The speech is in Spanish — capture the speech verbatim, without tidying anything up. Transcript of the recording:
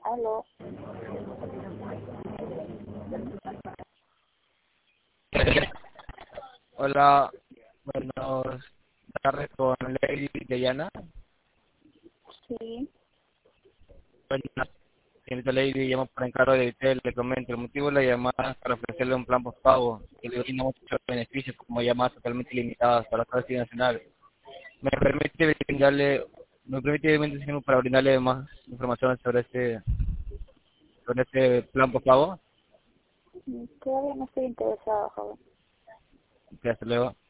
Aló. Hola, buenas tardes con Lady Diana. Sí. Buenas, señorita Lady, llamo por encargo de Vitel, le comento. El motivo de la llamada es para ofrecerle un plan postpago que le brinda muchos beneficios como llamadas totalmente limitadas para la cobertura nacional. ¿Me permite brindarle, me permite veinte segundos para brindarle más información sobre este, sobre este plan postpago? Mm, Todavía no estoy interesado, joven. Que hasta luego.